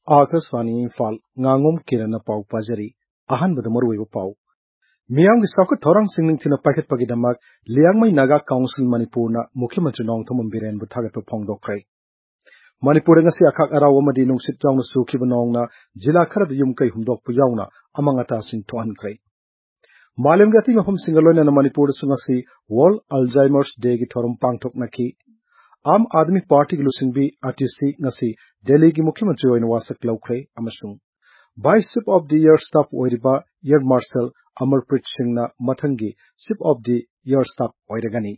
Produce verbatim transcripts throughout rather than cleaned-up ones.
आकाशवाणी इम्फाल nganगom किरण पाउ पाजरी अहन बद मरुइबो पाउ मियांग साखु थौरांग सिंगनिंग थिना पाकेट पगिदमक लियांगमै नागा काउंसिल मणिपुरना मुख्यमंत्री नोंगथोम बिरेन बु थागत फोंगदोखरै Manipur ngasi akhak araw amadi nungsit jawna sukhiba nongna jila kharad yumkai humdokpu yawna amangata sin thohankhrai मालम गति मफम सिंगलोन न मणिपुर सुंगसी वर्ल्ड अल्जाइमर्स डे की थोरम पांगथोक नखी आम आदमी पार्टी की लुसिंगबी आरटीसी ngasi दिल्ली की मुख्यमंत्री ओइन वासक लौखरे अमसुंग vice chief of the air staff ओइरिबा एयर मार्शल अमरप्रीत सिंह ना मथंगी chief of the air staff ओइरगनी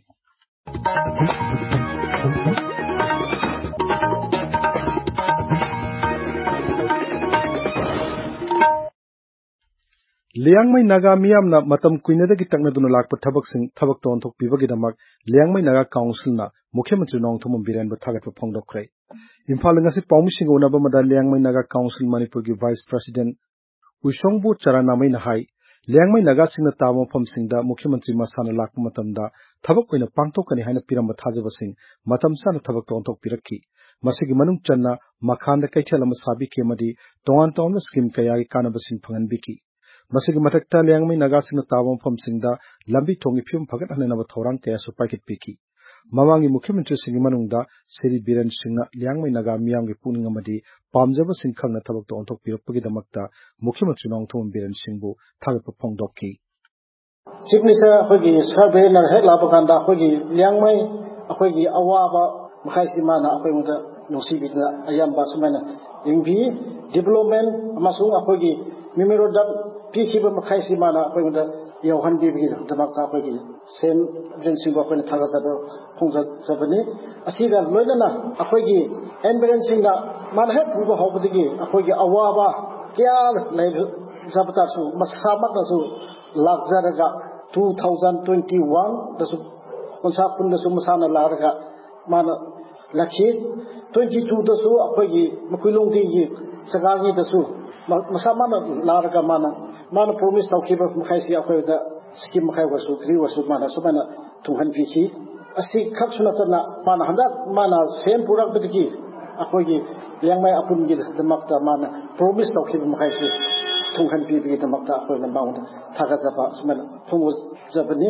लियांगमै नागा मियामना मतम कुइनदगी तकनदुना लाकप थबकसिंग थबक तोनथोक पिबगिदमक लियांगमै नागा काउंसिलना मुख्यमंत्री नोंगथोम बिरेन ब थागत फोंगदोखरै इम्फाल ngasi पाउमिसिंग उनाबा मदा लियांगमै नागा काउंसिल मणिपुर की वाइस प्रेसिडेंट उइसोंगबु चरानामै नहाई लियांगमै नागा सिंगना ताबो फमसिंगदा मुख्यमंत्री मसाना लाकप मतमदा थबक ओइना पांगथोकनी हाइना पिरम थाजबसिंग मतम साना थबक तोनथोक पिरखी मसिगी मनुंग चन्ना मखानदा कैथेल अमा साबिखे मदी तोंगान तोंगान स्कीम कयागी कानबसिंग फंगनबिकी मसिगी मथक्ता लियांगमै नागा सिंगना ताबो फमसिंगदा लंबी थोंगी फियम फगत हननबा थौरांग कयासु पाकेट पिकी ममांगी मुख्यमंत्री सिंह मनुंगदा श्री बीरेन सिंह लियांगमै नागा मियांगी पुनिंग अमदी पामजब सिंह खंगना थबक तोंथोक पिरकपगिदमक्ता मुख्यमंत्री नोंगथोम बीरेन सिंहबु थागत फोंगदोखी चीफ मिनिस्टर अखोगी सर्वे नर हेक लाबकांदा अखोगी लियांगमै अखोगी अवाबा मखाइसिमाना अखोइमुदा नुसिबिना अयंबा सुमाइना इंबी डेवलपमेंट अमसुंग अखोगी मेमोरेंडम पीखिबा मखाइसिमाना अखोइमुदा यौहनबिबि दमक्ता अखोगी सेम ब्रेंसिंग अखोइना थागजाबा फोंगजाबनी असिगा लोइनना अखोगी एनबरेंसिंगा माना हेक पुबा हौबदगी अखोगी अवाबा क्या लै जाबतासु मसामकनासु लाखजरगा two thousand twenty-one दसु कोनसा पुनदसु मसाना लारगा माना लखी twenty-two दसु अखोगी मकुइलोंगी सगागी दसु मसामाना लारगा माना माना प्रॉमिस तौखिबा मखाइसि अखोइदा स्कीम मखाइ वसु थ्री वसु माना सुमाना तुंहन पिखि असि खक्सुनतना माना हंदा माना सेम पुरकबदगी अखोगी लियांगमै अपुनगी दमक्ता माना प्रॉमिस तौखिबा मखाइसि तुंहन पिबि दमक्ता अखोइना माउंदा थागजाबा सुमाना फोंगजाबनी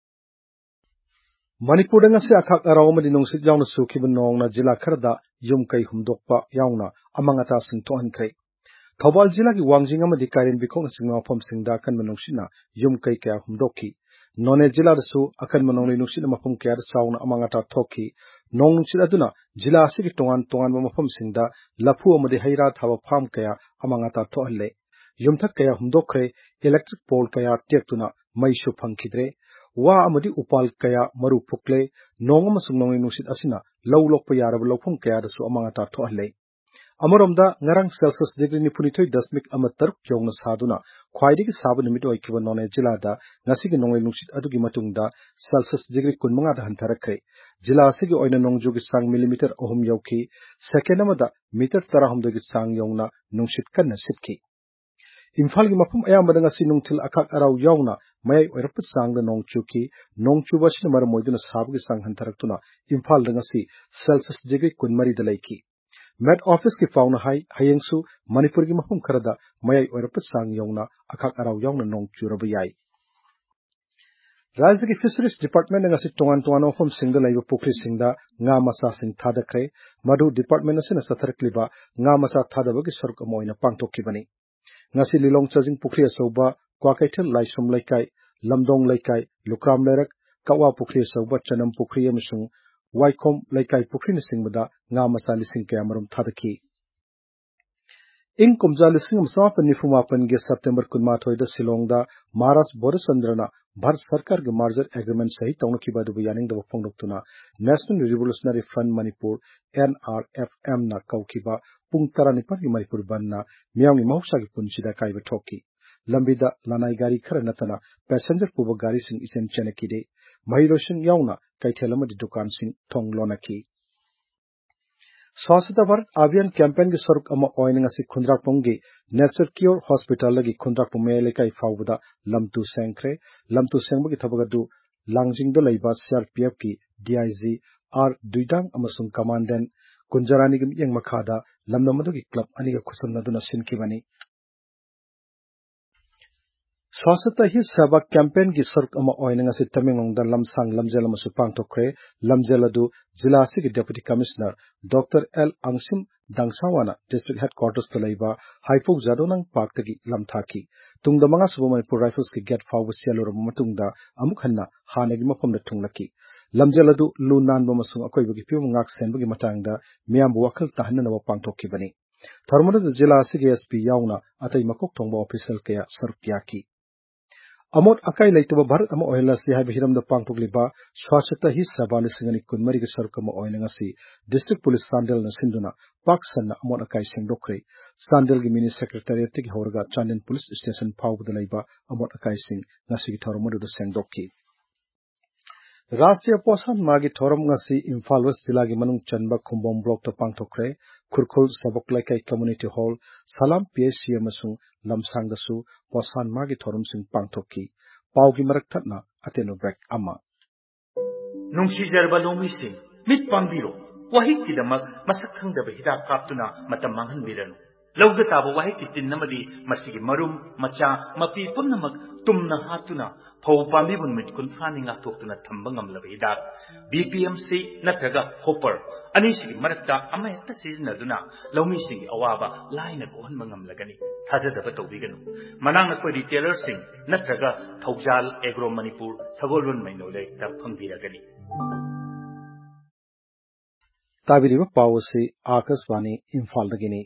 Manipur ngasi akhak araw amadi nungsit jawna sukhiba nongna jila kharda yumkai humdokpa yawna amangata sing thohankhrai Thoubal जिला की वांगजिंग अमदी कायरेन बिखोंग सिंगमा फम सिंगदा अखन मनोंगसिना युमकै क्या हुमदोखी नोने जिला दसु अखन मनोंगले नुसिना मफम क्या चावना अमांगाता थोखी नोंग नुसिद अदुना जिला असिगी तोंगान तोंगान मफम सिंगदा लफु अमदी हैरा थाबा फाम क्या अमांगाता थोहले युमथक क्या हुमदोखरे इलेक्ट्रिक पोल क्या टेक्तुना मैसु फंखिद्रे वा अमदी उपाल क्या मरु फुकले नोंग अमसुंग नोंगले नुसिद असिना लौ लोकप यारब लौफम क्या दसु अमांगाता थोहले अमरोमदा ngarang celsius degree nipunithoi dasmik ama taruk yongna saduna khwaidigi sabu nimit oikiba none jila da ngasigi nonglei nungsit adugi matungda celsius degree kunmanga da hantarakre jila asigi oina nongjugi sang millimeter ohum yauki second amada meter tarahum dagi sang yongna nungsit kanna sitki imphal gi mafum ayambada ngasi nungthil akhak araw yawna mayai oirap sangda nongchuki nongchuba sin mar moiduna sabugi sang hantaraktuna imphal da ngasi celsius degree kunmari da laiki Met office की फाउना हाई हयेंसु मणिपुर की मफम खरदा मयाई ओरप सांग यौना अखाक अराव यौना नोंग चुरब याई राज्य की fisheries department ngasi tongan tongan ofam singda laiba pukri singda nga masa sing thadakre madu department asina satharakliba nga masa thadabagi saruk amoina pangtokibani ngasi lilong chajing pukri asoba kwakaithel laisom laikai lamdong laikai lukram lerak kawa pukri asoba chanam pukri amasung Waikom laikai pukri singmada nga masa lising kaya marum thadaki ing kumja lising masama nifumapan ge September kunmathoi da Silongda Maras Borisandrna Bharat Sarkar ge merger agreement sahi tawna badu yaning da phongdoktuna National Revolutionary Front Manipur N R F M na kaukiba pung taranipan gi Manipur banna miyangi mahusha gi punchida kaiba thoki lambida lanai gari khara natana passenger puba gari sing isen chenakide mahiloshin yauna kaithelama di dukan sing thong lonaki स्वास्थ्य भारत अभियान campaign की स्वरूप अमा ओइनिंग असि खुंद्राकपोंगी nature cure hospital लगी खुंद्राकपों मेलेकाई फाउबदा लमतु सेंख्रे लमतु सेंबगी थबगदु लांगजिंग द लैबा सीआरपीएफ की डीआईजी आर दुइदांग अमसुंग commandant Kunjarani gi yang makhada lamnamadu gi club aniga khusumnaduna sinkibani Swasthya hi Seva campaign gi sark ama oinanga si Tamenglong da lamsang lamjel amasu pangtokre lamjel adu jila asigi deputy commissioner Doctor L Angsim Dangsawana district headquarters to laiba Haipok Jadonang Park tagi lamthaki tungda manga subo Manipur Rifles ki get fawu sialura matungda amuk hanna hanagi mafamda tunglaki lamjel adu lu nan bamasung akoi bagi piu ngak sen bagi matangda miyambu wakal tahanna nawa pangtokki bani Tharmada jila asigi S P yauna atai makok tongba official kaya sarkyaki Amot akai laitaba Bharat ama oila si hai bihiram da pangpugliba swachhata hi sabali singani kunmari ge sarkama oina ngasi district police Sandel na sinduna paksan na amot akai singdokre Sandel gi mini secretariat ti horga Chandin police station phawbda laiba amot akai sing ngasi gi thormodu da singdokki Rashtriya Poshan Magi Thoram ngasi Imphal West Jila gi manung chanba Khumbom block to pangthokre Khurkhul Saboklaikai Community Hall Salam P H C amasung lamsang dasu Poshan Magi Thoram sing pangthokki Paugi marak thatna ateno break ama Nungsi jarba lomi sing mit pangbiro wahik kidamak masak khangdaba hidak kaptuna matam manghan biranu Lauda tabo wahik kitin namadi masigi marum macha mapi punnamak tumna hatuna phau pambi bun mit kun phani nga toktuna thamba ngamlaba hidak B P M C natraga hopper ani sigi marakta ama yakta sizinaduna lomi sing awaba laina ko hanma ngamlagani thajadaba tawbiganu manang na ko retailer sing natraga Thaujal Agro Manipur Sagolrun mainole ta phangbiragani Tabiriba Pawasi Akaswani Imphal dagini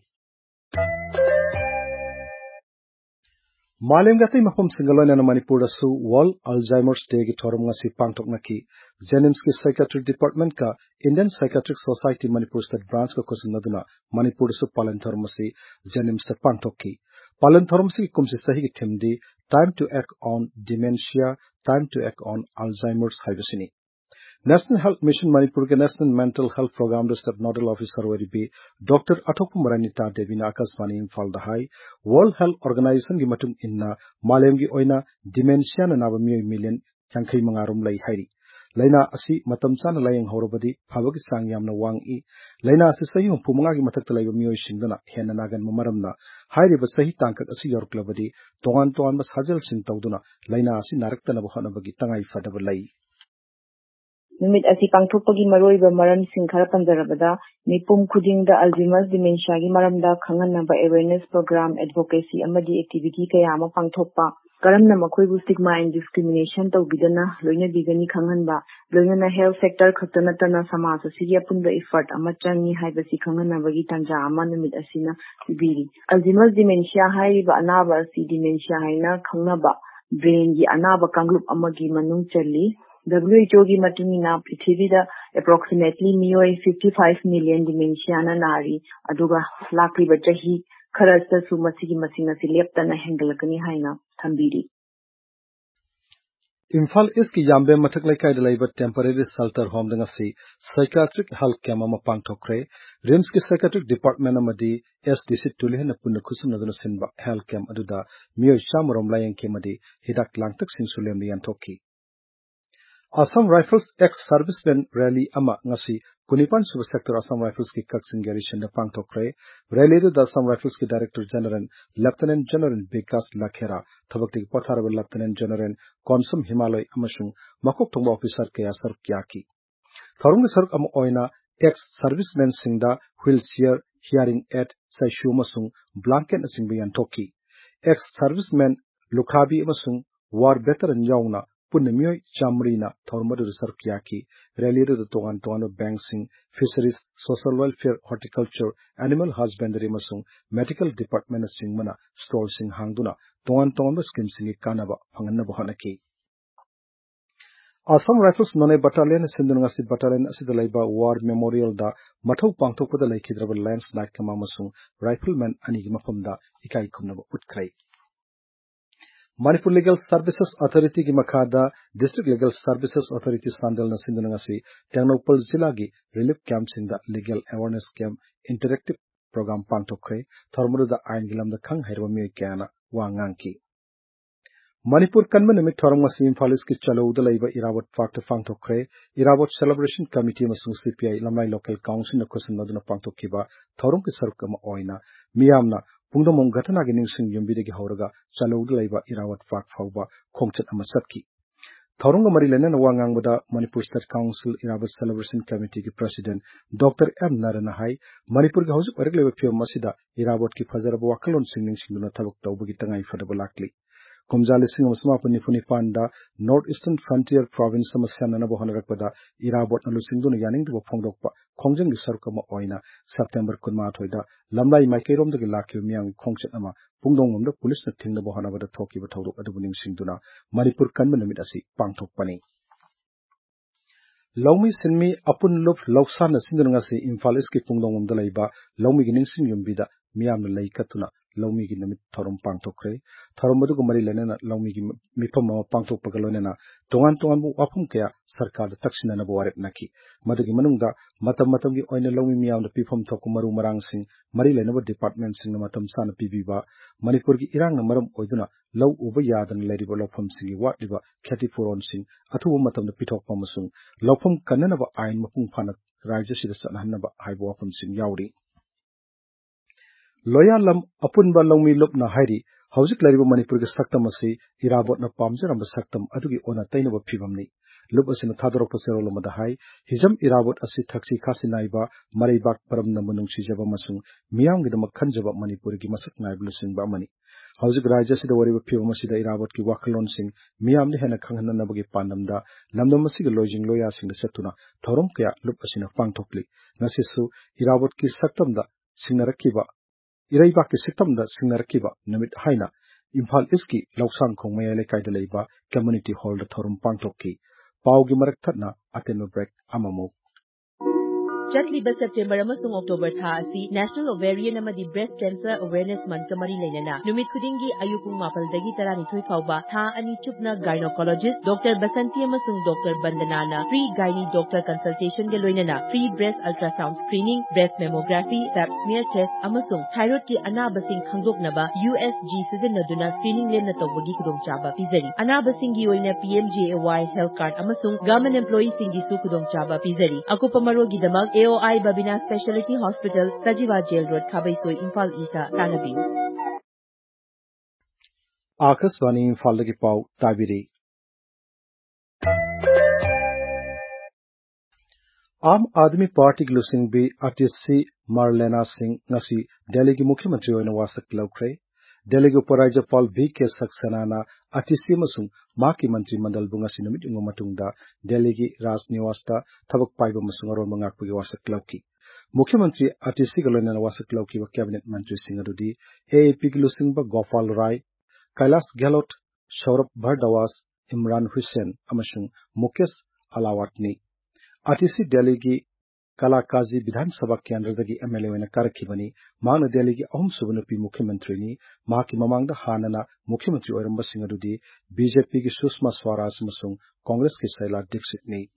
Malim gatai mafam singalona na Manipur su World Alzheimer's Day gi thorum ngasi pangtok naki Jenims ki Psychiatric Department ka Indian Psychiatric Society Manipur State Branch ka kusun naduna Manipur su palan thorum si Jenims se pangtok ki palan thorum si kumsi sahi gi thimdi Time to Act on Dementia Time to Act on Alzheimer's haibasini National Health Mission Manipur ke National Mental Health Program the State Nodal Officer waribi Doctor Athokum Maranita Devina Akaswani Imphal Dahai World Health Organization gi matung inna malem gi oina dementia na naba mi million yankai mangarum lai hairi laina asi matam chana layang horobadi phabagi sang yamna wangi laina asi sahi pumanga gi mathak talaiba mioi singdana henna nagan mamaramna hairi ba sahi tangkak asi yorklabadi tongan tongan bas hajal sing tawduna laina asi naraktana bahana bagi tangai fadaba lai Numit asi pangthokpagi maroiba maram sing khara panjarabada mipum khudingda Alzheimer's dementia gi maramda khanganaba awareness program advocacy amadi activity kaya ama pangthokpa karamna makhoibu stigma and discrimination tawbidana loina bigani khanganba loina health sector khatana tana samaj asigi apunda effort ama changi haibasi khanganaba gi tanja ama numit asina biri Alzheimer's dementia haiba anaba si dementia haina khangnaba brain gi anaba kanglup amagi manung chali W H O की मतुंगिना पृथ्वी दा approximately मियोई fifty-five million dementia na nari aduga lakri bachahi kharasta su masigi masinga silepta na hengalakani haina thambiri Imphal is ki yambe mathak laikai dalaiba temporary shelter home dangasi psychiatric health camp ama pangthokre Rims ki psychiatric department amadi S D C tulihna punna khusum naduna sinba health camp aduda miyo shamurom layang kemadi hidak langtak sinsulem lian thokki Assam Rifles ex-servicemen rally ama ngasi kunipan suba sector Assam Rifles ki Kaksing garrison da pangthokre rally du da Assam Rifles ki Director General Lieutenant General Vikas Lakhera thabakti patharaba Lieutenant General Konsum Himalay amasung makok thongba officer kaya sark yaki tharung sark am oina ex-servicemen singda wheelchair hearing aid saishu amasung blanket asing bian thoki ex-servicemen lukhabi amasung war veteran yauna Punamyoy Chamrina Thormadu Sarkyaki, related to Togan Toano Banksing, Fisheries, Social Welfare, Horticulture, Animal Husbandry Masung, Medical Department of Singmana, Stall Sing Hangduna, Togan Tono Skim Singi Kanaba, Panganabahanaki. Assam Rifles None Battalion, Sindunasi Battalion, Asidalaiba War Memorial da, Matau Pangtoka the Lake Hidrava Landslide Kamamasung, Rifleman Anigimafumda, Ikai Kumnaba Utkrai. Manipur Legal Services Authority ki makhada District Legal Services Authority Sandal na sindunangasi Tengnopal Jila gi Relief Camp singda Legal Awareness Camp Interactive Program pangtokre thormudu da ain gilam da khang herwa mi kyana wangangki Manipur kanma namit thorong masi Imphal East ki Chalauda laiba Irabot Park to pangthokre Irabot Celebration Committee amasung C P I Lamai Local Council na khusun naduna pangthokkiba thorong ki saruk ama oina miyamna pungdomong gatana gi ningsing yumbidagi hawraga Chalauda laiba Irabot Park fawba khongchat ama satki thorong mari lena wangang bada Manipur State Council Irabot Celebration Committee ki President Doctor M Narana hai Manipur ga hawjuk arak laiba phiyam masida Irabot ki fazaraba wakalon singning singduna thabak tawbagi tangai fadaba lakli Kumjali Singh Masmapani Funipanda, Northeastern Frontier Province Samasyan Nabohanarakpada, Irabot Nalusingduna Yaning to Pongdokpa, Kongjang Sarkama Oina, September Kunmatoida, Lamlai Maikerom the Gilaki Miang Kongchatama, Pungdong the police that Ting the Bohana with the Toki with Todo Adubuning Singduna, Manipur Kanmanamidasi, Pangtokpani. Lomi Sinmi Apun Lup Loksana Sindungasi, Infaliski Pungdong the Laiba, Lomi Giningsing Yumbida, Miam Lay Katuna. Lomi gi namit thorom pangtokre thorom madu ko mari lenena lomi gi mipam ma pangtok pagalonena tongan tongan bu wapum kaya sarkar da taksina na bowaret naki madu gi manungda matam matam gi oina lomi miyaw na pifam thok maru marang sing mari lenaba department sing na matam sana pibiba Manipur gi irang na maram oiduna law uba yadan leriba lofam sing gi watliba khati puron sing athu matam na pithok pamasung lofam kanana ba ain mapung phanak rajya sida sanhanna ba haibo wapam sing yawri Loya lam apun ba lomi lup na hairi hauzik lariba Manipur ge saktam asi Irabot na pamjar amba saktam adugi ona taina ba phibamni lup asina thadorok pasero loma da hai hijam Irabot asi thaksi khasi naiba mareibak param na munung sijaba masung miyam ge dama khanjaba Manipur gi masak naiblu sing ba mani hauzik rajya sida wariba phibam asida Irabot ki wakalon sing miyam ni hena khanghanna na bagi pandamda lamdam asi ge lojing loya sing da setuna thorom kya lup asina pangthokli nasisu Irabot ki saktam da singnarakkiba Iraiba ki siktam da singnarakiba namit haina Imphal East ki Loksang khong mayale kaida leiba community hall da thorum pangtokki pawgi marak thatna ateno break amamo Chatliba September amasung October tha asi National Ovarian amadi Breast Cancer Awareness Month kamari lainana numit khudingi ayupung mapal dagi taranithoi fawba tha ani chupna gynecologist Doctor Basanti amasung Doctor Bandanana free gyne doctor consultation ge loinana free breast ultrasound screening breast mammography pap smear test amasung thyroid ki anabasing khangdoknaba U S G sizinaduna screening lemna tawbagi khudongchaba pizari anabasing gi oina P M J A Y health card amasung government employees singi su khudongchaba pizari akupa marogi damag A O I Babina Specialty Hospital, Sajiva Jail Road, Khabaisoi, Imphal East, Tanabi. Akaswani Imphal lagi pau tabiri. Aam Aadmi Party ki lusing bi artist si Marlena Singh ngasi Delhi ki Mukhyamantri oina wasak laukre. Delhi ki Uparajyapal V K Saxena na artist si masung maki mantri mandal bunga sinamit yung matungda Delhi ki Raj Niwas ta thabak paiba masung aron mangakpagi wasak lauki. Mukhyamantri artist si galona na wasak lauki wa cabinet mantri singadudi A A P ki lusing ba Gopal Rai, Kailas Gehlot, Saurabh Bhardawas, Imran Hussain amasung Mukesh Alawatni. Artist si Delhi ki Kalakazi Bidhan Sabha Kendra dagi M L A oina karakibani maana Delhi ki ahum subanupi Mukhyamantri ni maki mamangda hanana Mukhyamantri oiramba singadudi B J P ki Sushma Swaraj masung Congress ki Shaila Dixit ni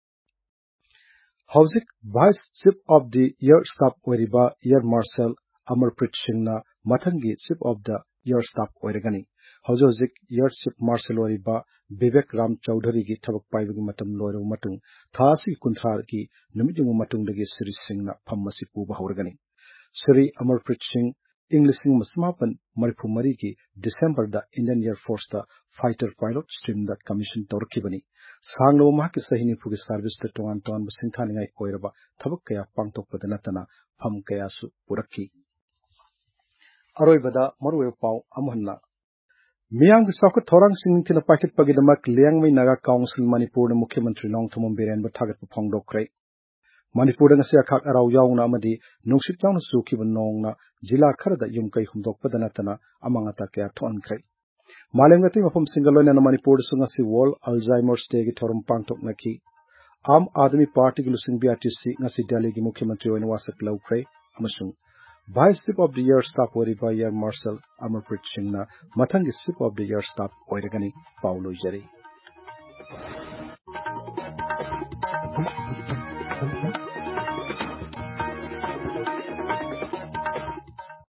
Hauzik Vice Chief of the Air Staff oiriba Air Marshal Amarpreet Singh na mathangi Chief of the Air Staff oiragani Hauzik Air Chief Marshal oiriba Vivek Ram Chaudhary ki thabak paibagi matam loiru matung thasi kunthar ki numijung matung dagi Sri Singh na phammasi puba hauragani Sri Amarpreet Singh English masmapan maripu mari ki December da Indian Air Force da fighter pilot stream da commission torkibani sanglo ma ki sahini pugi service da tongan tongan basing thaningai koiraba thabak kaya pangtokpada natana pham kaya su purakki aroibada marwe pau amhanna Miyang Saukut Thorang Singh Tina Paket Pagidamak Liang Mai Naga Council Manipur Mukhyamantri Long Thomom Biren Bathagat Pongdok Krai Manipur ng siya kak araw yaw na amadi nungsit yaw na suki banong na jila karada yung kay humdok padanatana amang atakya tuan kray Malem gati mapam singaloy na Manipur sunga si World Alzheimer's Day ki thorum pangtok na ki Aam Aadmi Party ki lusing B R T C nga si Delhi ki Mukhyamantri oina wasak law kray amasung Vice Chief of the Air Staff oiriba Air Marshal Amarpreet Singh na mathangi Chief of the Air Staff oiragani Paulo Jari